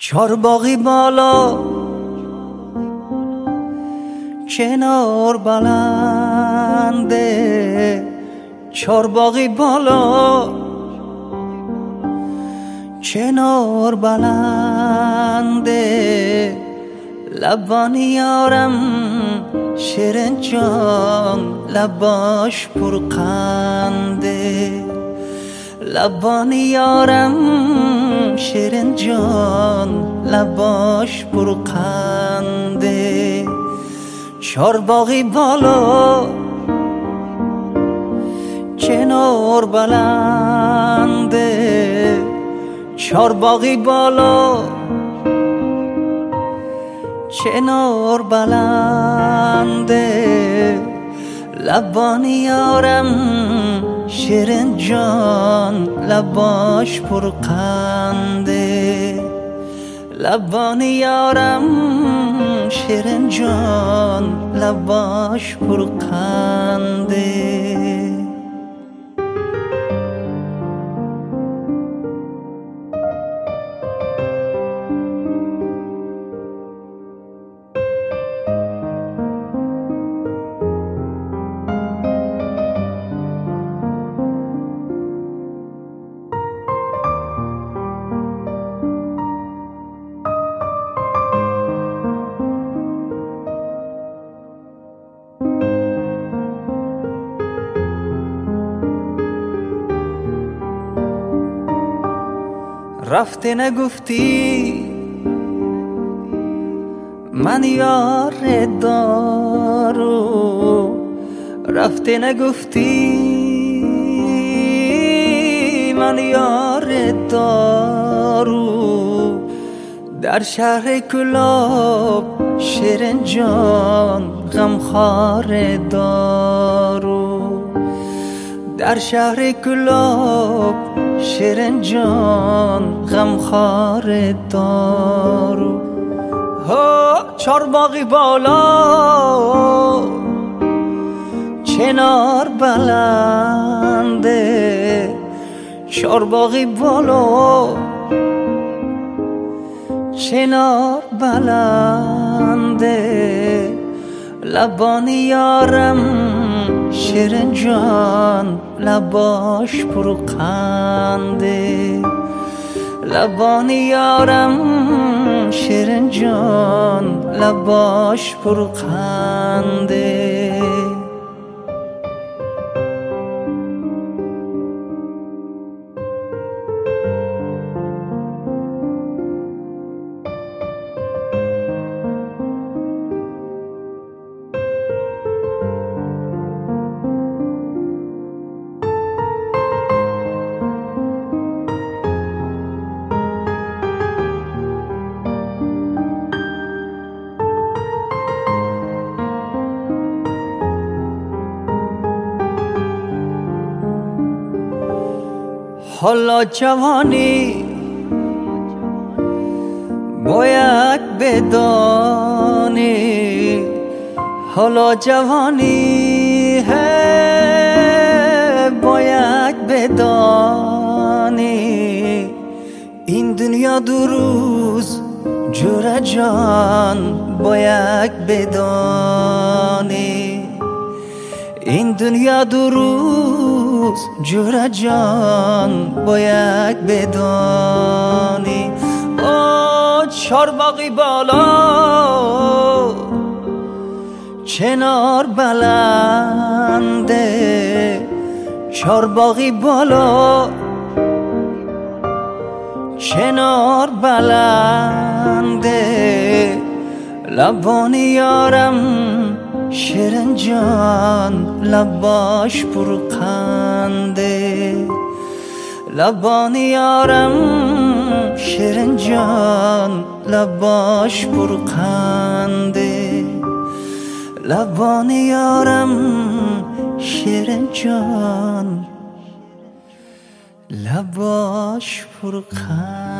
چارباغی بالا کنار بلنده، چارباغی بالا کنار بلنده، لبانی یارم شیرین جان لباش پرخنده، لبانی یارم شیرین جان لباش پرخنده. چارباغی بالا کنار بلنده، چارباغی بالا کنار بلنده، لبانی یارم شیرین جان لباش پرخنده، لبانی یارم شیرین جان لباش پرخنده. رفته نگفتی من یار دارو، رفته نگفتی من یار دارو، در شهر کلاب شیرین جان غمخوار دارو، در شهر کلاب شیرین جان غمخوار دارو. چارباغی بالا کنار بلنده، چارباغی بالا کنار بلنده، لبانی یارم شیرین جان لباش پرخنده، لبانی یارم شیرین جان لباش پرخنده. حالا جوانی باید بدانی، حالا جوانی باید بدانی، این دنیا دو روز جور جان باید بدانی، این دنیا دو روز جور جان باید بدانی. چارباغی بالا کنار بلنده، چارباغی بالا کنار بلنده، لبانی یارم شیرین جان لباش پرخنده، لبانی یارم شیرین جان لباش پرخنده، لبانی یارم شیرین جان لباش پرخنده.